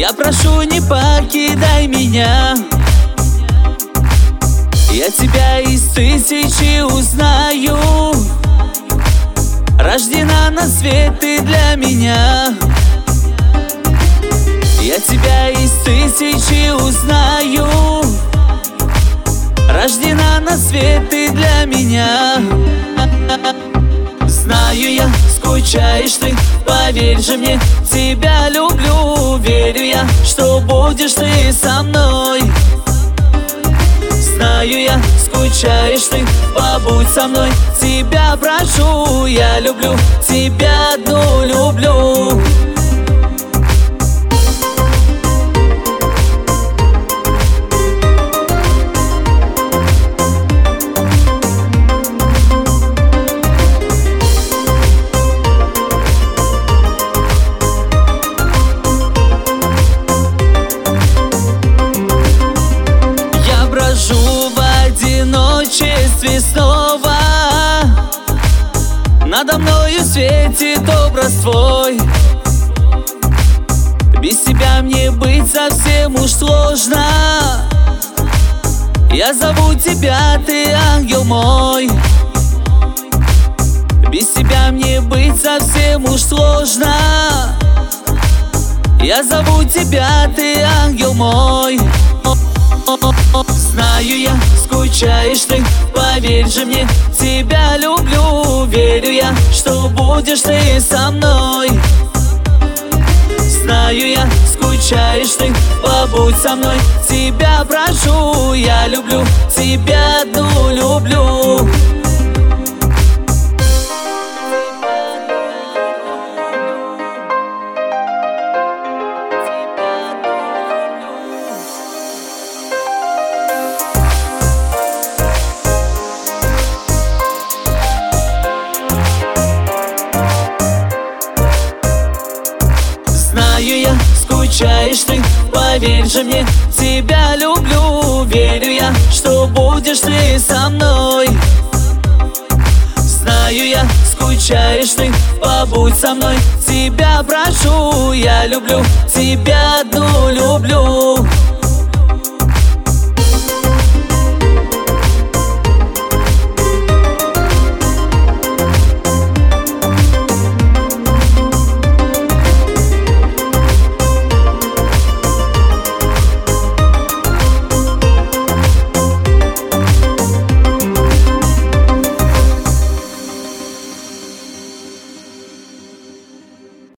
Я прошу, не покидай меня. Я тебя из тысячи узнаю. Рождена на свет ты для меня. Я тебя из тысячи узнаю. Рождена на свет ты для меня. Знаю я, скучаешь ты, поверь же мне, тебя люблю. Верю я, что будешь ты со мной. Знаю я, скучаешь ты, побудь со мной. Тебя прошу, я люблю, тебя одну люблю. В одиночестве снова надо мною светит образ твой. Без тебя мне быть совсем уж сложно. Я зову тебя, ты ангел мой. Без тебя мне быть совсем уж сложно. Я зову тебя, ты ангел мой. Знаю я, скучаешь ты, поверь же мне, тебя люблю. Верю я, что будешь ты со мной. Знаю я, скучаешь ты, побудь со мной. Тебя прошу, я люблю, тебя одну люблю. Знаю я, скучаешь ты, поверь же мне, тебя люблю. Верю я, что будешь ты со мной. Знаю я, скучаешь ты, побудь со мной. Тебя прошу, я люблю, тебя одну люблю.